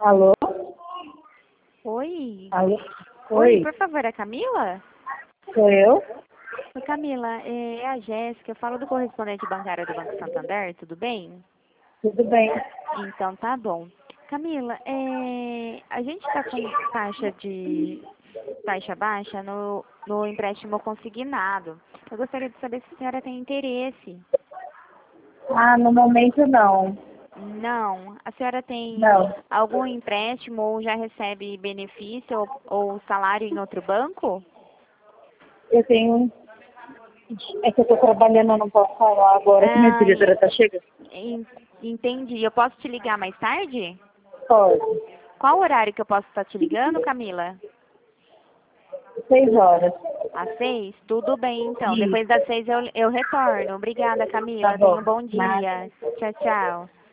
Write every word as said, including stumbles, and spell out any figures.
Alô? Oi? Alô? Oi, Oi, por favor, é a Camila? sou eu? Oi, Camila, é é a Jéssica, eu falo do correspondente bancário do Banco Santander, tudo bem? Tudo bem? Então tá bom. Camila, é, a gente está com taxa de taxa baixa no, no empréstimo consignado. Eu gostaria de saber se a senhora tem interesse. Ah, no momento não. Não. A senhora tem Não. algum empréstimo ou já recebe benefício ou, ou salário em outro banco? Eu tenho. É que eu tô trabalhando, eu não posso falar agora que minha Ai, diretora tá chegando. en- entendi. Eu posso te ligar mais tarde? Pode. Qual horário que eu posso estar te ligando, Camila? Seis horas. Às seis? Tudo bem, então. Depois Isso. das seis eu, eu retorno. Obrigada, Tá Camila. Tenha bom. um bom Nada. dia. Tchau, tchau.